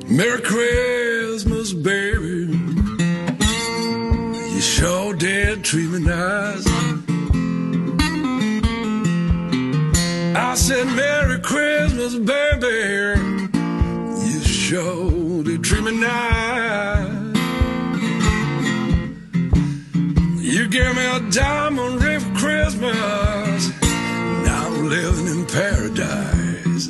Merry Christmas, baby. You sure did treat me nice. I said, Merry Christmas, baby. You sure did treat me nice. You gave me a diamond ring for Christmas. Now I'm living in paradise.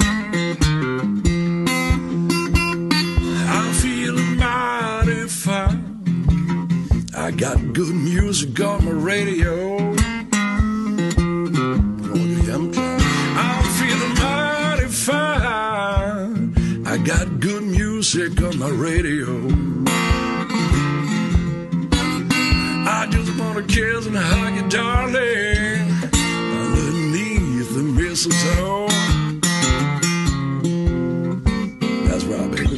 I'm feeling mighty fine. I got good music on my radio. I'm feeling mighty fine. I got good music on my radio. I just wanna kiss and hug you, darling, underneath the mistletoe. That's right, baby.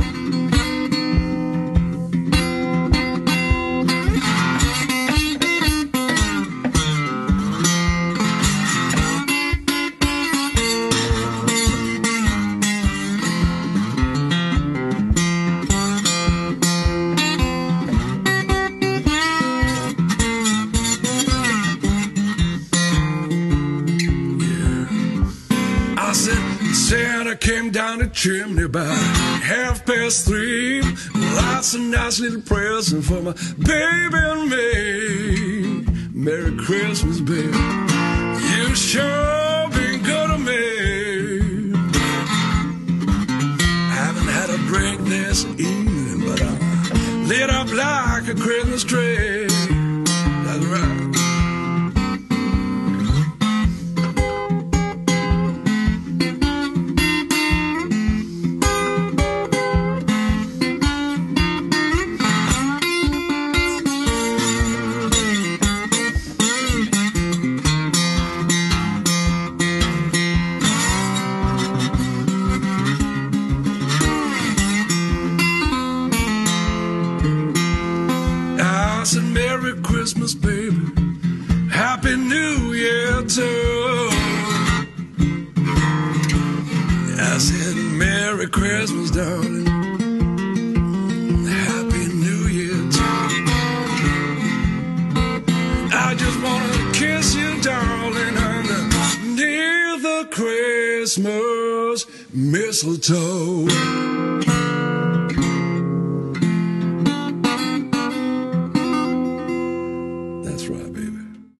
Santa came down the chimney by 3:30. Lots of nice little presents for my baby and me. Merry Christmas, baby. You sure been good to me. I haven't had a drink this evening, but I'm lit up like a Christmas tree. That's right. I said, Merry Christmas, baby. Happy New Year, too. I said, Merry Christmas, darling. Happy New Year, too. I just want to kiss you, darling, underneath the Christmas mistletoe.